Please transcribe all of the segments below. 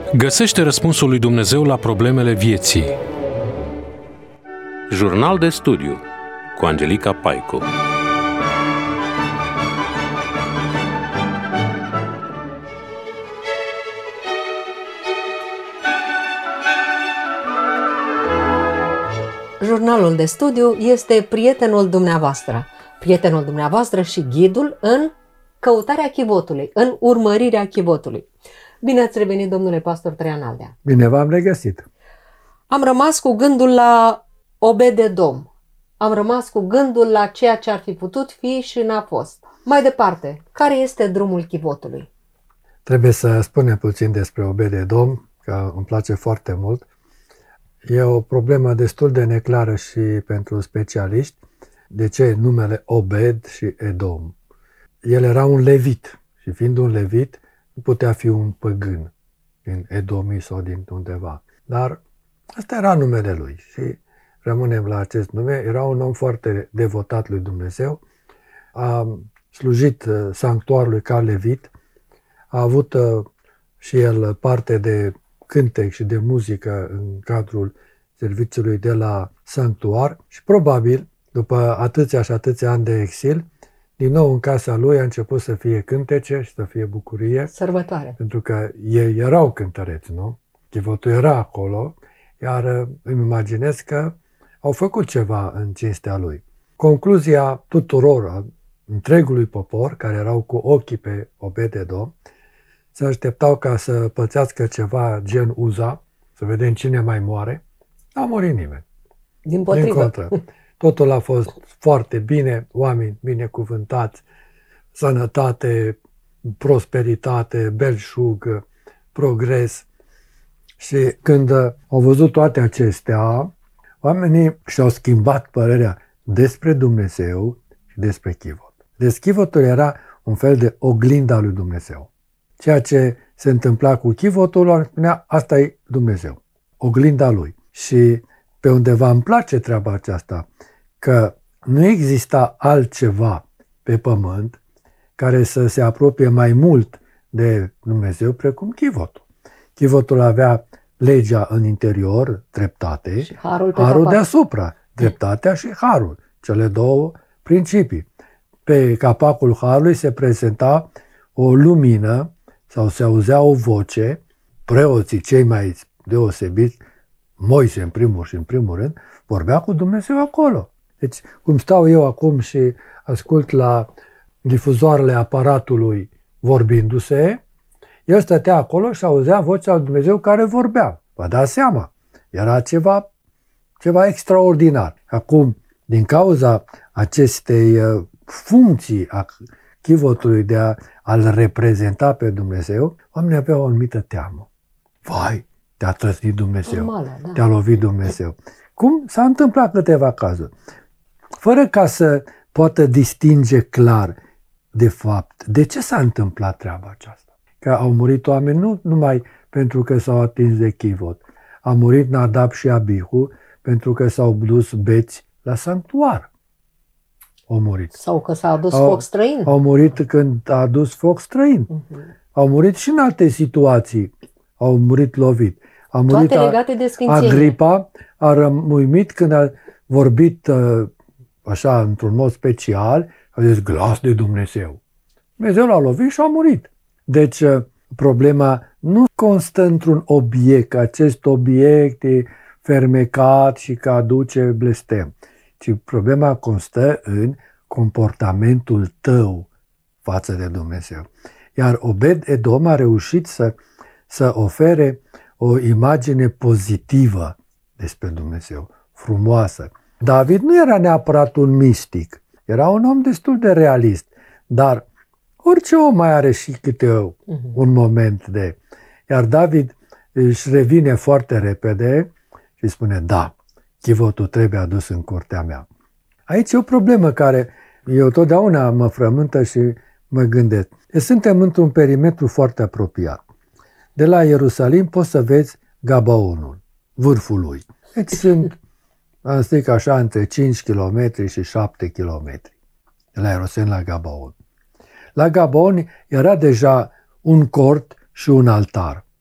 Găsește răspunsul lui Dumnezeu la problemele vieții. Jurnal de studiu cu Angelica Paicu. Jurnalul de studiu este prietenul dumneavoastră și ghidul în căutarea chivotului, în urmărirea chivotului. Bine ați revenit, domnule pastor Traian Aldea. Bine v-am regăsit. Am rămas cu gândul la Obed-Edom. Am rămas cu gândul la ceea ce ar fi putut fi și n-a fost. Mai departe, care este drumul chivotului? Trebuie să spunem puțin despre Obed-Edom, că îmi place foarte mult. E o problemă destul de neclară și pentru specialiști. De ce numele Obed și Edom? El era un levit și fiind un levit, nu putea fi un păgân din Edomii sau din undeva. Dar asta era numele lui și rămânem la acest nume. Era un om foarte devotat lui Dumnezeu. A slujit sanctuarului ca levit. A avut și el parte de cântec și de muzică în cadrul serviciului de la sanctuar și probabil, după atâția și atâția ani de exil, din nou în casa lui a început să fie cântece și să fie bucurie. Sărbătoare. Pentru că ei erau cântăreți, nu? Chivotul era acolo, iar îmi imaginez că au făcut ceva în cinstea lui. Concluzia tuturor, a întregului popor, care erau cu ochii pe Obed-Edom, se așteptau ca să pățească ceva gen Uza, să vedem cine mai moare. N-a murit nimeni. Dimpotrivă. Din contră. Totul a fost foarte bine, oameni binecuvântați, sănătate, prosperitate, belșug, progres. Și când au văzut toate acestea, oamenii și-au schimbat părerea despre Dumnezeu și despre chivot. Deci chivotul era un fel de oglinda lui Dumnezeu. Ceea ce se întâmpla cu chivotul, spunea, asta e Dumnezeu, oglinda lui. Și pe undeva îmi place treaba aceasta, că nu exista altceva pe pământ care să se apropie mai mult de Dumnezeu precum chivotul. Chivotul avea legea în interior, dreptate, și harul deasupra, dreptatea și harul, cele două principii. Pe capacul harului se prezenta o lumină sau se auzea o voce, preoții cei mai deosebiți, Moise în primul rând, vorbea cu Dumnezeu acolo. Deci, cum stau eu acum și ascult la difuzoarele aparatului vorbindu-se, el stătea acolo și auzea vocea lui Dumnezeu care vorbea. Vă dați seama, era ceva extraordinar. Acum, din cauza acestei funcții a chivotului de a-L reprezenta pe Dumnezeu, oamenii aveau o anumită teamă. Vai, te-a trăsnit Dumnezeu, normală, da. Te-a lovit Dumnezeu. Cum s-a întâmplat câteva cazuri. Fără ca să poată distinge clar, de fapt, de ce s-a întâmplat treaba aceasta. Că au murit oameni nu numai pentru că s-au atins de chivot. A murit Nadab și Abihu pentru că s-au dus beți la sanctuar. Au murit. Sau că s-a adus foc străin. Au murit când a adus foc străin. Au murit și în alte situații. Au murit lovit. A murit toate legate de sfințenie. Agripa a rămuimit când a vorbit așa într-un mod special, a zis glas de Dumnezeu. Dumnezeu l-a lovit și a murit. Deci problema nu constă într-un obiect, că acest obiect e fermecat și că aduce blestem, ci problema constă în comportamentul tău față de Dumnezeu. Iar Obed-Edom a reușit să ofere o imagine pozitivă despre Dumnezeu, frumoasă. David nu era neapărat un mistic, era un om destul de realist, dar orice om mai are și câte un moment de... Iar David își revine foarte repede și spune, da, chivotul trebuie adus în curtea mea. Aici e o problemă care eu totdeauna mă frământă și mă gândesc. Suntem într-un perimetru foarte apropiat. De la Ierusalim poți să vezi Gabaonul, vârful lui. Deci sunt, am zic așa, între 5 km și 7 km. De la Ierusalim la Gabaon. La Gabaon era deja un cort și un altar.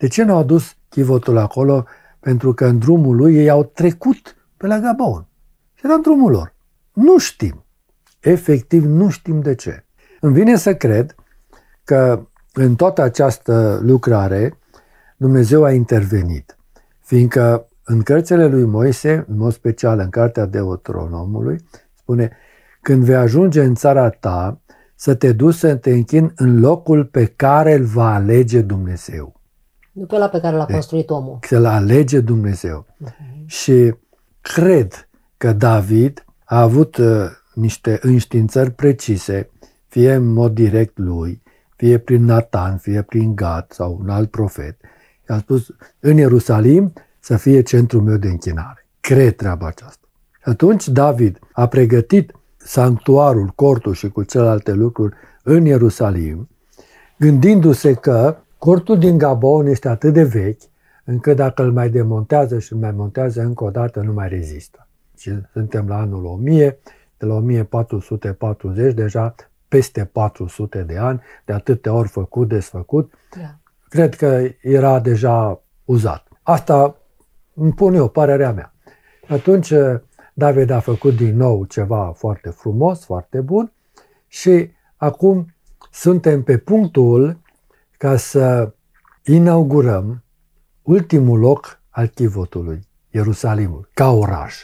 De ce n-au adus chivotul acolo? Pentru că în drumul lui ei au trecut pe la Gabaon. Și era în drumul lor. Nu știm. Efectiv, nu știm de ce. Îmi vine să cred că în toată această lucrare Dumnezeu a intervenit. Fiindcă în cărțile lui Moise, în mod special în cartea Deuteronomului, spune: când vei ajunge în țara ta, să te duci să te închini în locul pe care îl va alege Dumnezeu. Nu pe ăla pe care l-a construit omul. Să-l alege Dumnezeu. Și cred că David a avut niște înștiințări precise, fie în mod direct lui, fie prin Natan, fie prin Gad sau un alt profet. I-a spus: în Ierusalim să fie centrul meu de închinare. Cred treaba aceasta. Atunci David a pregătit sanctuarul, cortul și cu celelalte lucruri în Ierusalim, gândindu-se că cortul din Gabaon este atât de vechi, încât dacă îl mai demontează și îl mai montează încă o dată, nu mai rezistă. Și suntem la anul 1000, de la 1440, deja peste 400 de ani, de atâtea ori făcut, desfăcut. Da. Cred că era deja uzat. Asta îmi pun eu, părerea mea. Atunci David a făcut din nou ceva foarte frumos, foarte bun și acum suntem pe punctul ca să inaugurăm ultimul loc al chivotului, Ierusalimul, ca oraș,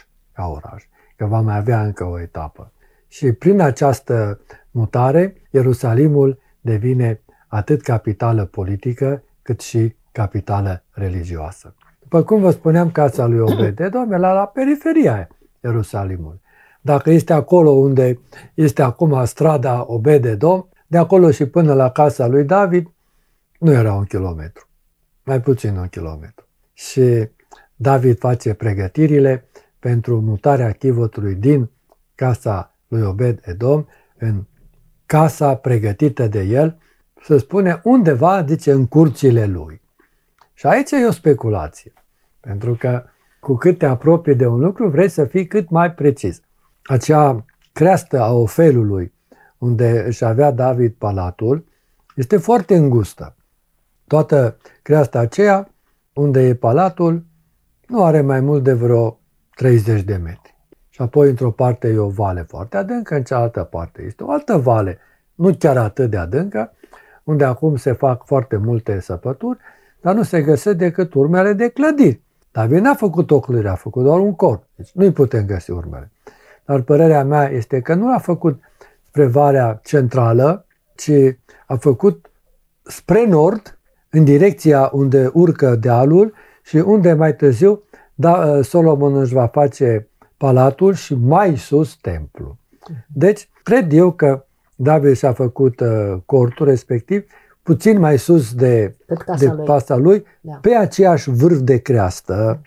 că va mai avea încă o etapă. Și prin această mutare, Ierusalimul devine atât capitală politică, cât și capitală religioasă. După cum vă spuneam, casa lui Obed-Edom era la periferia Ierusalimului. Dacă este acolo unde este acum strada Obed-Edom, de acolo și până la casa lui David, nu era 1 kilometru, mai puțin 1 kilometru. Și David face pregătirile pentru mutarea chivotului din casa lui Obed-Edom în casa pregătită de el, se spune undeva, zice, în curțile lui. Și aici e o speculație, pentru că cu cât te apropii de un lucru, vrei să fii cât mai precis. Acea creastă a Ofelului, unde își avea David palatul, este foarte îngustă. Toată creasta aceea, unde e palatul, nu are mai mult de vreo 30 de metri. Și apoi, într-o parte, e o vale foarte adâncă, în cealaltă parte este o altă vale, nu chiar atât de adâncă, unde acum se fac foarte multe săpături, dar nu se găsesc decât urmele de clădiri. David n-a făcut o clădire, a făcut doar un cort. Deci nu-i putem găsi urmele. Dar părerea mea este că nu l-a făcut spre Valea Centrală, ci a făcut spre nord, în direcția unde urcă dealul și unde mai târziu Solomon își va face palatul și mai sus templu. Deci, cred eu că David și-a făcut cortul respectiv puțin mai sus de casa lui, da, pe aceeași vârf de creastă,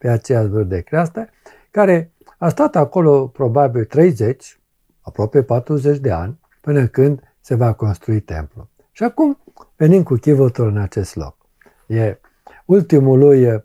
care a stat acolo probabil 30, aproape 40 de ani, până când se va construi templul. Și acum venim cu chivotul în acest loc. E ultimul lui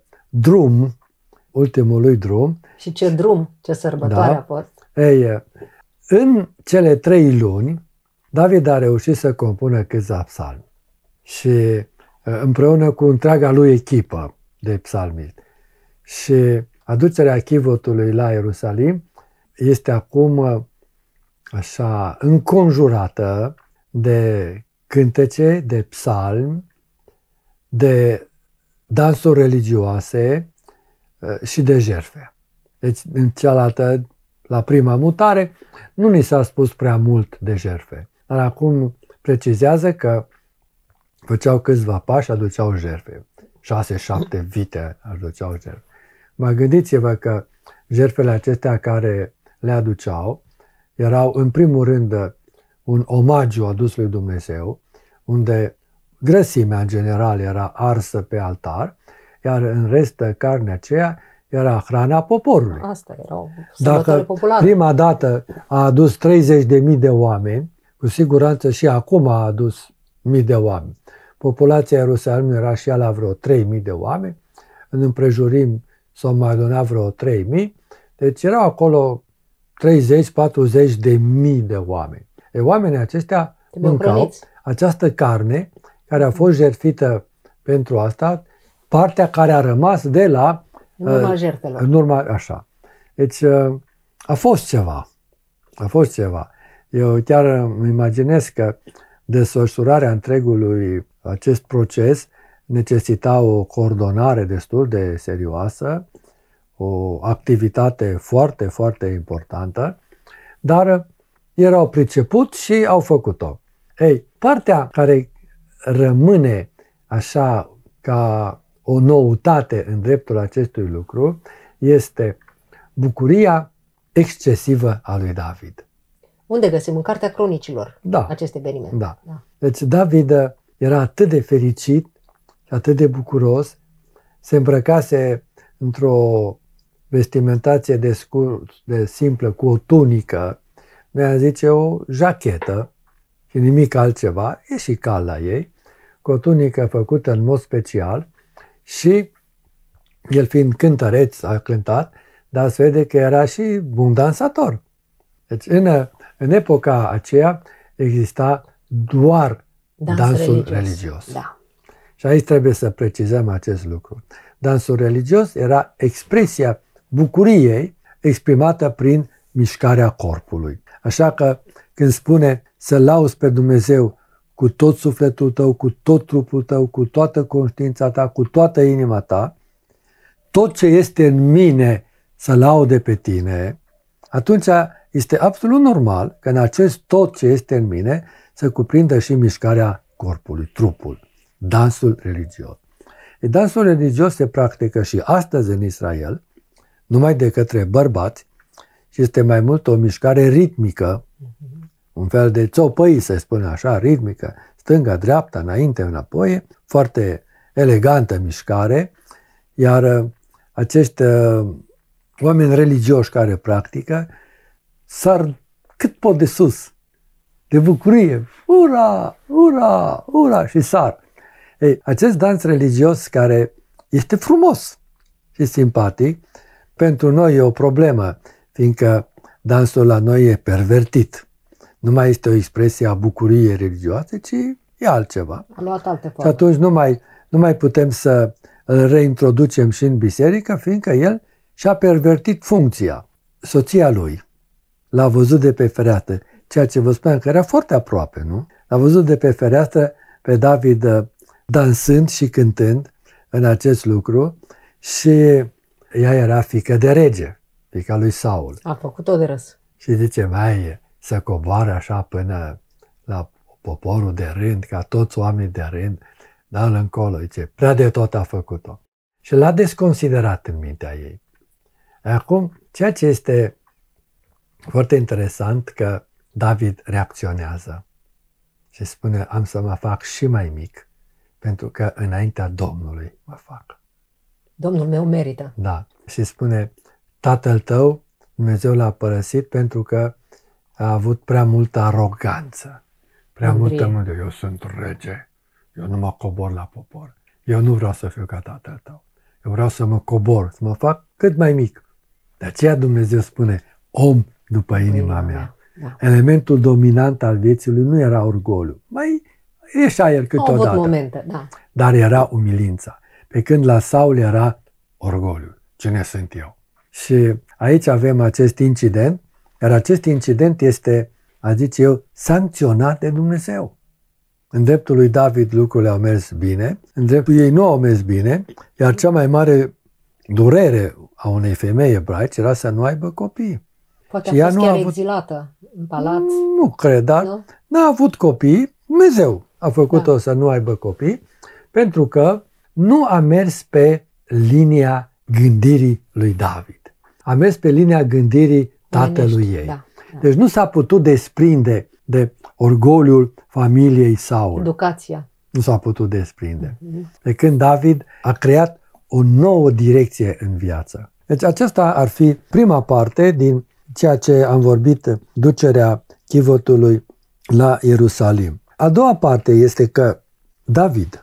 drum. Și ce drum, ce sărbătoare a fost. Ei, în cele 3 luni, David a reușit să compună câțiva psalmi. Și împreună cu întreaga lui echipă de psalmiști. Și aducerea chivotului la Ierusalim este acum așa înconjurată de cântece, de psalmi, de dansuri religioase și de jertfe. Deci, în cealaltă, la prima mutare, nu ni s-a spus prea mult de jertfe. Dar acum precizează că făceau câțiva pași, aduceau jertfe. 6-7 vite aduceau jertfe. Mă gândiți-vă că jertfele acestea care le aduceau erau, în primul rând, un omagiu adus lui Dumnezeu, unde grăsimea, în general, era arsă pe altar, iar în rest, carnea aceea era hrana poporului. Asta era o sărbătoare populară. Prima dată a adus 30.000 de oameni, cu siguranță și acum a adus mii de oameni. Populația Ierusalimului era și ea la vreo 3.000 de oameni, în împrejurim s-au mai adunat vreo 3.000, deci erau acolo 30-40 de mii de oameni. Oamenii aceștia mâncau această carne care a fost jertfită pentru asta partea care a rămas de la... În urma jertfelor. În urma, așa. Deci a fost ceva. A fost ceva. Eu chiar îmi imaginez că desfășurarea întregului acest proces necesita o coordonare destul de serioasă, o activitate foarte, foarte importantă, dar erau priceput și au făcut-o. Ei, partea care rămâne așa ca o noutate în dreptul acestui lucru este bucuria excesivă a lui David. Unde găsim? În Cartea Cronicilor aceste evenimente. Da. Deci David era atât de fericit și atât de bucuros, se îmbrăcase într-o vestimentație de simplă, cu o tunică, ne zice o jachetă și nimic altceva, e și cald la ei, cu o tunică făcută în mod special și el fiind cântăreț a cântat, dar se vede că era și bun dansator. Deci în epoca aceea exista doar dansul religios. Da. Și aici trebuie să precizăm acest lucru. Dansul religios era expresia bucuriei exprimată prin mișcarea corpului. Așa că când spune să lauzi pe Dumnezeu cu tot sufletul tău, cu tot trupul tău, cu toată conștiința ta, cu toată inima ta, tot ce este în mine să laude pe tine, atunci este absolut normal că în acest tot ce este în mine să cuprindă și mișcarea corpului, trupul, dansul religios. Dansul religios se practică și astăzi în Israel, numai de către bărbați, și este mai mult o mișcare ritmică, un fel de țopăi, să spune așa, ritmică, stânga, dreapta, înainte, înapoi, foarte elegantă mișcare, iar acești oameni religioși care practică sar cât pot de sus, de bucurie, ura, ura, ura, și sar. Ei, acest dans religios care este frumos și simpatic, pentru noi e o problemă, fiindcă dansul la noi e pervertit. Nu mai este o expresie a bucuriei religioase, ci e altceva. A luat alte forme. Și atunci nu mai putem să îl reintroducem și în biserică, fiindcă el și-a pervertit funcția. Soția lui l-a văzut de pe fereastră, ceea ce vă spuneam că era foarte aproape, nu? L-a văzut de pe fereastră pe David dansând și cântând în acest lucru și ea era fiică de rege, fiica lui Saul. A făcut-o de râs. Și zice, mai să coboare așa până la poporul de rând, ca toți oamenii de rând, dar încolo, zice, prea de tot a făcut-o. Și l-a desconsiderat în mintea ei. Acum, ceea ce este foarte interesant, că David reacționează și spune, am să mă fac și mai mic, pentru că înaintea Domnului mă fac. Domnul meu merită. Da. Și spune, tatăl tău, Dumnezeu l-a părăsit pentru că a avut prea multă aroganță. Prea multă mândrie. Eu sunt rege. Eu nu mă cobor la popor. Eu nu vreau să fiu ca tatăl tău. Eu vreau să mă cobor, să mă fac cât mai mic. De aceea Dumnezeu spune, om după inima mea. Da. Elementul dominant al vieții lui nu era orgoliu. Mai ieșea el câteodată. Au avut momente, da. Dar era umilința. Pe când la Saul era orgoliu. Cine sunt eu? Și aici avem acest incident, iar acest incident este, a zice eu, sancționat de Dumnezeu. În dreptul lui David lucrurile au mers bine, în dreptul ei nu au mers bine, iar cea mai mare durere a unei femei ebraice era să nu aibă copii. Poate a fost chiar exilată în palat. Nu cred, dar n-a avut copii. Dumnezeu a făcut-o să nu aibă copii, pentru că nu a mers pe linia gândirii lui David. A mers pe linia gândirii tatălui ei. Da. Deci nu s-a putut desprinde de orgoliul familiei Saul. Educația. Nu s-a putut desprinde. De când David a creat o nouă direcție în viață. Deci aceasta ar fi prima parte din ceea ce am vorbit, ducerea chivotului la Ierusalim. A doua parte este că David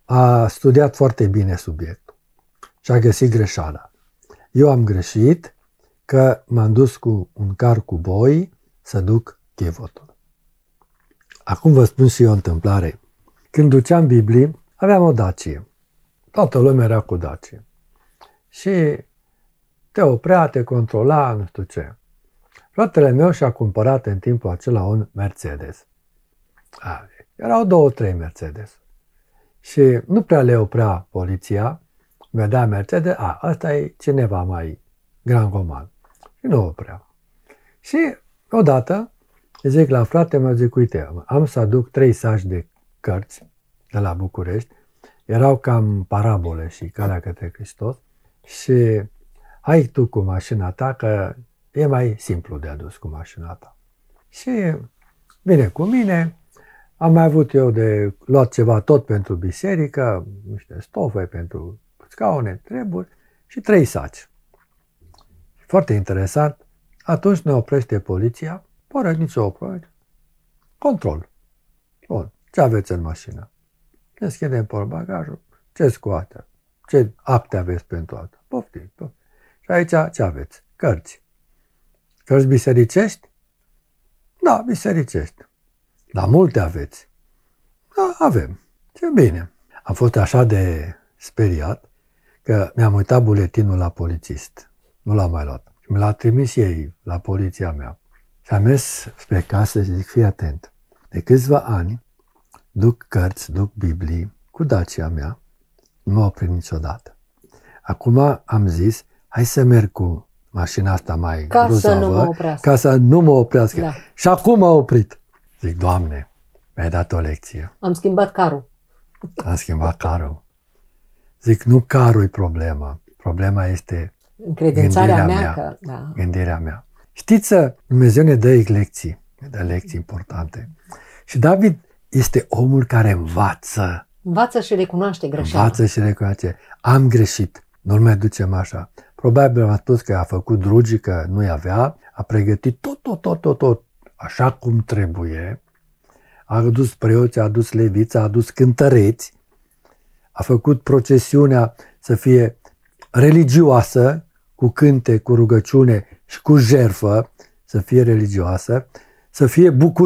a studiat foarte bine subiectul și a găsit greșeala. Eu am greșit că m-am dus cu un car cu boi să duc chivotul. Acum vă spun și eu o întâmplare. Când duceam Biblii, aveam o Dacie. toată lumea era cu Dacia. Și te oprea, te controla, nu știu ce. Fratele meu și-a cumpărat în timpul acela un Mercedes. Erau 2-3 Mercedes. Și nu prea le oprea poliția, vedea Mercedes, ăsta e cineva mai grangoman. Și nu oprea. Și odată, zic la frate meu, zic, uite, am să aduc 3 saci de cărți de la București, erau cam parabole și Calea către Hristos, și hai tu cu mașina ta, că e mai simplu de adus cu mașina ta. Și vine cu mine, am mai avut eu de luat ceva tot pentru biserică, niște stofe pentru scaune, treburi și 3 saci. Foarte interesant, atunci ne oprește poliția, fără nicio oprire. Control. Bun, ce aveți în mașină? Deschidem portbagajul, ce scoate? Ce acte aveți pentru asta? Poftiți. Și aici ce aveți? Cărți. Cărți bisericești? Da, bisericești. Dar multe aveți. Da, avem. Ce bine. Am fost așa de speriat că mi-am uitat buletinul la polițist. Nu l-am mai luat. Și mi l-a trimis ei la poliția mea. Și am mers spre casă și zic, fii atent. De câțiva ani duc cărți, duc Biblii cu Dacia mea. Nu m-a oprit niciodată. Acum am zis, hai să merg cu mașina asta mai grozavă, ca să nu mă oprească. Da. Și acum m-a oprit. Zic, Doamne, mi-ai dat o lecție. Am schimbat carul. Am schimbat carul. Zic, nu carul e problema. Problema este încredințarea mea. Că, da. Gândirea mea. Știți, Dumnezeu ne dă lecții. Ne dă lecții importante. Și David este omul care învață. Învață și recunoaște greșeala. Învață și recunoaște. Am greșit. Nu-l mai ducem așa. Probabil am spus că a făcut drugii, că nu-i avea. A pregătit tot. Așa cum trebuie. A adus preoți, a adus leviți, a adus cântăreți. A făcut procesiunea să fie religioasă, cu cânte, cu rugăciune și cu jertfă, să fie religioasă, să fie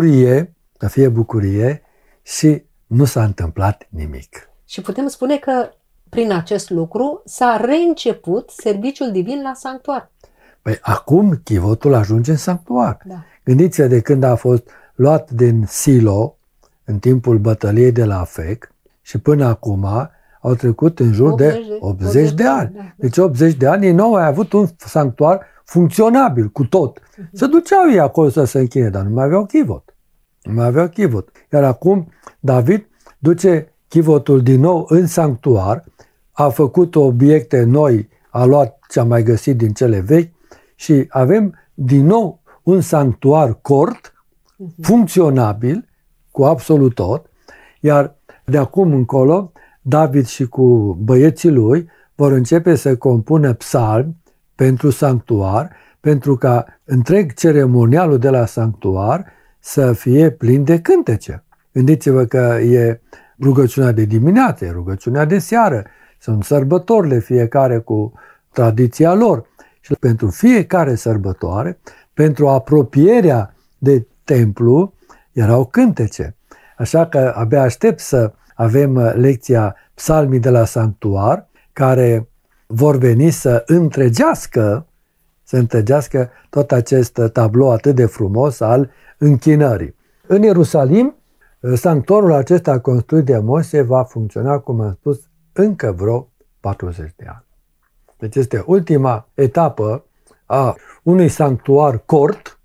bucurie și nu s-a întâmplat nimic. Și putem spune că prin acest lucru s-a reînceput serviciul divin la sanctuar. Păi acum chivotul ajunge în sanctuar. Da. Gândiți-vă de când a fost luat din Silo, în timpul bătăliei de la Afec, și până acum au trecut în jur de 80 de ani. Da. Deci 80 de ani ei nu au mai avut un sanctuar funcționabil cu tot. Se duceau ei acolo să se închine, dar nu mai aveau chivot. Iar acum David duce chivotul din nou în sanctuar, a făcut obiecte noi, a luat ce a mai găsit din cele vechi și avem din nou un sanctuar cort, funcționabil, cu absolut tot, iar de acum încolo David și cu băieții lui vor începe să compună psalmi pentru sanctuar, pentru ca întreg ceremonialul de la sanctuar să fie plin de cântece. Gândiți-vă că e rugăciunea de dimineață, e rugăciunea de seară, sunt sărbătorile fiecare cu tradiția lor. Și pentru fiecare sărbătoare, pentru apropierea de templu, erau cântece. Așa că abia aștept să avem lecția psalmii de la sanctuar, care vor veni să întregească tot acest tablou atât de frumos al închinării. În Ierusalim, sanctuarul acesta construit de Moise va funcționa, cum am spus, încă vreo 40 de ani. Deci este ultima etapă a unui sanctuar cort,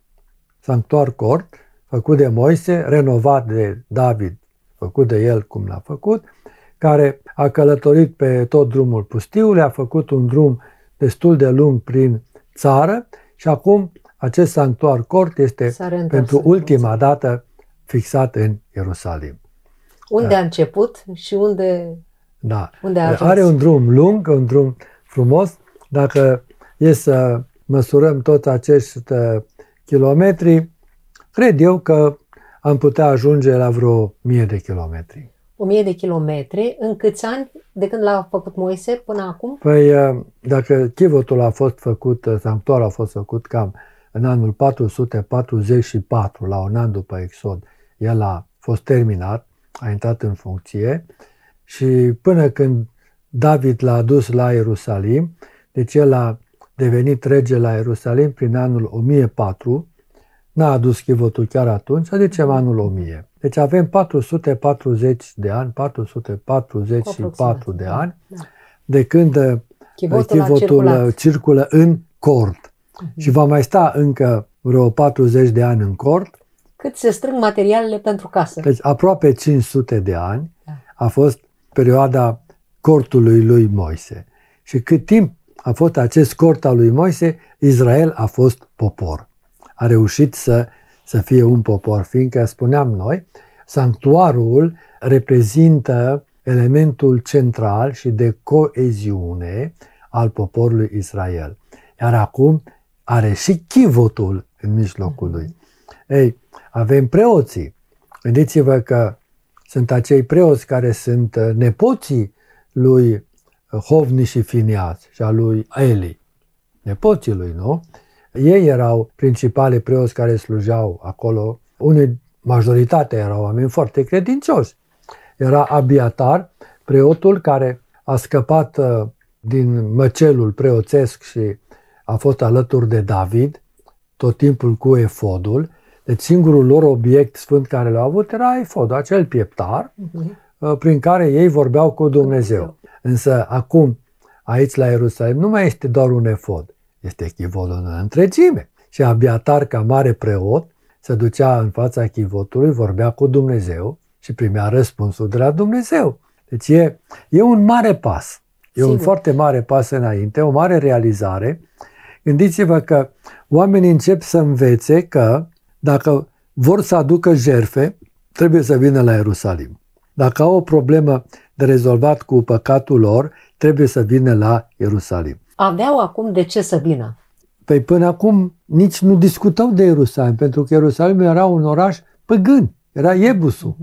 făcut de Moise, renovat de David, făcut de el cum l-a făcut, care a călătorit pe tot drumul pustiului, a făcut un drum destul de lung prin țară și acum acest sanctuar cort este pentru ultima dată fixat în Ierusalim. Unde a început și unde a ajuns? Are un drum lung, un drum frumos. Dacă e să măsurăm toți acești kilometri, cred eu că am putea ajunge la vreo 1000 de kilometri. 1000 de kilometri, în câți ani de când l-a făcut Moise până acum? Păi, dacă chivotul a fost făcut, sanctuarul a fost făcut cam în anul 444, la un an după Exod, el a fost terminat, a intrat în funcție și până când David l-a adus la Ierusalim, deci el a devenit rege la Ierusalim prin anul 1004, n-a adus chivotul chiar atunci, zicem anul 1000. Deci avem 440 de ani, 444 de ani, de când chivotul circulă în cort. Și va mai sta încă vreo 40 de ani în cort. Cât se strâng materialele pentru casă. Deci aproape 500 de ani a fost perioada cortului lui Moise. Și cât timp a fost acest cort al lui Moise, Israel a fost popor. A reușit să fie un popor, fiindcă, spuneam noi, sanctuarul reprezintă elementul central și de coeziune al poporului Israel. Iar acum are și chivotul în mijlocul lui. Ei, avem preoții. Gândiți-vă că sunt acei preoți care sunt nepoții lui Hofni și Finias și a lui Eli. Nepoții lui, nu? Ei erau principale preoți care slujeau acolo. Majoritatea erau oameni foarte credincioși. Era Abiatar, preotul care a scăpat din măcelul preoțesc și a fost alături de David, tot timpul cu efodul. Deci singurul lor obiect sfânt care l-au avut era efodul, acel pieptar, prin care ei vorbeau cu Dumnezeu. Însă acum, aici la Ierusalim, nu mai este doar un efod, este chivotul în întregime. Și Abiatar, ca mare preot, se ducea în fața chivotului, vorbea cu Dumnezeu și primea răspunsul de la Dumnezeu. Deci e un mare pas. E un foarte mare pas înainte, o mare realizare. Gândiți-vă că oamenii încep să învețe că dacă vor să aducă jertfe, trebuie să vină la Ierusalim. Dacă au o problemă de rezolvat cu păcatul lor, trebuie să vină la Ierusalim. Aveau acum de ce să vină? Păi până acum nici nu discutau de Ierusalim, pentru că Ierusalim era un oraș păgân, era Iebusul.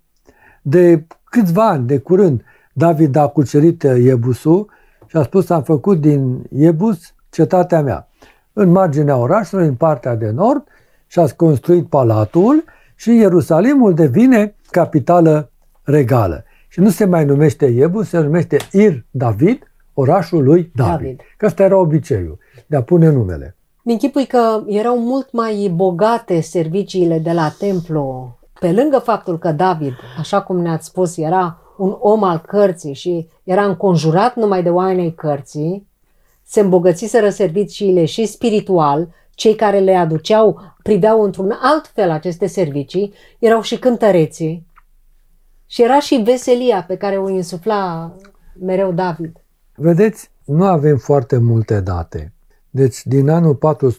De câțiva ani, de curând, David a cucerit Iebusul și a spus: am făcut din Iebus cetatea mea. În marginea orașului, în partea de nord, și-a construit palatul și Ierusalimul devine capitală regală. Și nu se mai numește Iebus, se numește Ir David, orașul lui David. Că ăsta era obiceiul, de a pune numele. Mi-închipui că erau mult mai bogate serviciile de la templu, pe lângă faptul că David, așa cum ne-ați spus, era un om al cărții și era înconjurat numai de oamenii cărții, se îmbogățiseră serviciile și spiritual, cei care le aduceau priveau într-un alt fel aceste servicii, erau și cântăreții și era și veselia pe care o insufla mereu David. Vedeți, nu avem foarte multe date. Deci din anul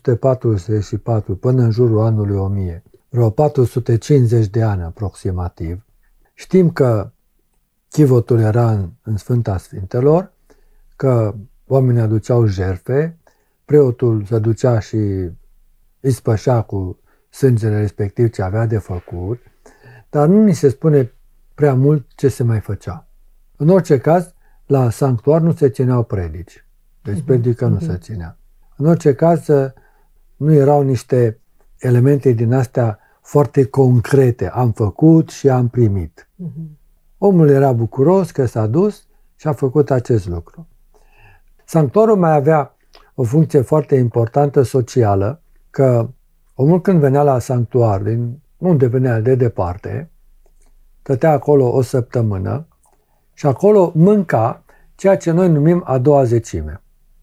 444 până în jurul anului 1000, vreo 450 de ani aproximativ, știm că chivotul era în Sfânta Sfintelor, că oamenii aduceau jertfe, preotul se ducea și îi spășea cu sângele respectiv ce avea de făcut, dar nu ni se spune prea mult ce se mai făcea. În orice caz, la sanctuar nu se țineau predici, deci predică nu se ținea. În orice caz, nu erau niște elemente din astea foarte concrete. Am făcut și am primit. Omul era bucuros că s-a dus și a făcut acest lucru. Sanctuarul mai avea o funcție foarte importantă socială, că omul când venea la sanctuar, din unde venea de departe, stătea acolo o săptămână și acolo mânca ceea ce noi numim a doua zecime.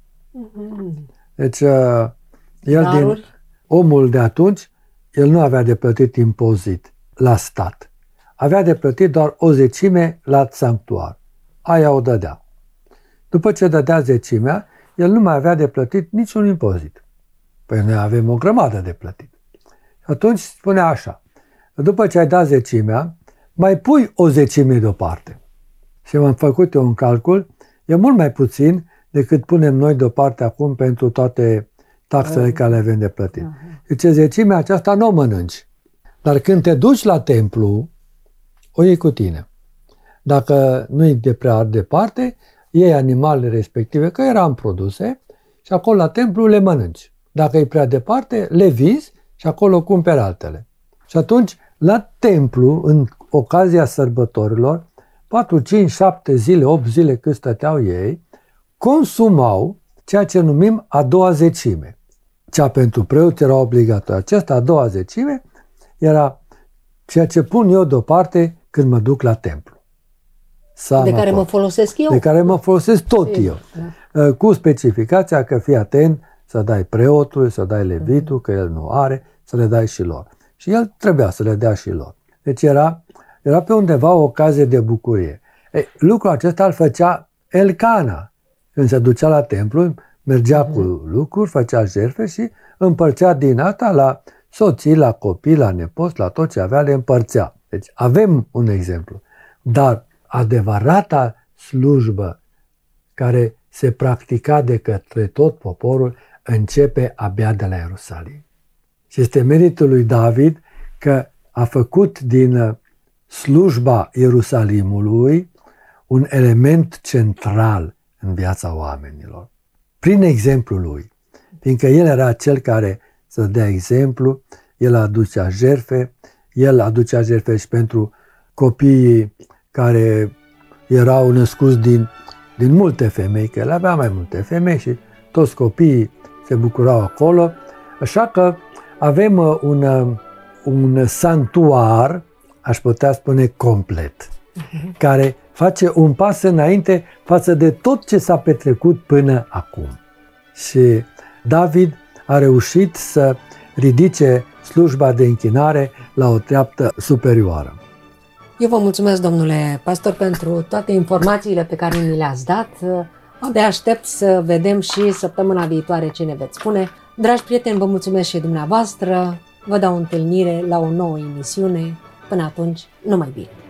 Deci, omul de atunci, el nu avea de plătit impozit la stat. Avea de plătit doar o zecime la sanctuar. Aia o dădea. După ce dădea zecimea, el nu mai avea de plătit niciun impozit. Păi noi avem o grămadă de plătit. Atunci spunea așa: după ce ai dat zecimea, mai pui o zecime deoparte. Și am făcut eu un calcul, e mult mai puțin decât punem noi deoparte acum pentru toate taxele care le avem de plătit. Deci zecimea aceasta nu o mănânci. Dar când te duci la templu, o iei cu tine. Dacă nu e de prea departe, iei animalele respective, că eram produse, și acolo la templu le mănânci. Dacă e prea departe, le vinzi și acolo cumperi altele. Și atunci, la templu, în ocazia sărbătorilor, 4, 5, 7 zile, 8 zile cât stăteau ei, consumau ceea ce numim a doua zecime. Cea pentru preoți era obligatorie. Aceasta a doua zecime era ceea ce pun eu deoparte când mă duc la templu. De care mă folosesc eu? De care mă folosesc tot eu. Da. Cu specificația că fii atent să dai preotului, să dai levitul, că el nu are, să le dai și lor. Și el trebuia să le dea și lor. Deci era pe undeva o ocazie de bucurie. Lucrul acesta îl făcea Elcana. Când se ducea la templu, mergea cu lucruri, făcea jertfe și împărțea din asta la soții, la copii, la nepoți, la tot ce avea, le împărțea. Deci avem un exemplu. Dar adevărata slujbă care se practica de către tot poporul începe abia de la Ierusalim. Și este meritul lui David că a făcut din slujba Ierusalimului un element central în viața oamenilor. Prin exemplul lui, fiindcă el era cel care să dea exemplu, el aducea jertfe, și pentru copiii care erau născuți din multe femei, că el avea mai multe femei și toți copiii se bucurau acolo, așa că avem un sanctuar, aș putea spune complet, care face un pas înainte față de tot ce s-a petrecut până acum. Și David a reușit să ridice slujba de închinare la o treaptă superioară. Eu vă mulțumesc, domnule pastor, pentru toate informațiile pe care ni le-ați dat. Abia aștept să vedem și săptămâna viitoare ce ne veți spune. Dragi prieteni, vă mulțumesc și dumneavoastră. Vă dau întâlnire la o nouă emisiune. Până atunci, numai bine!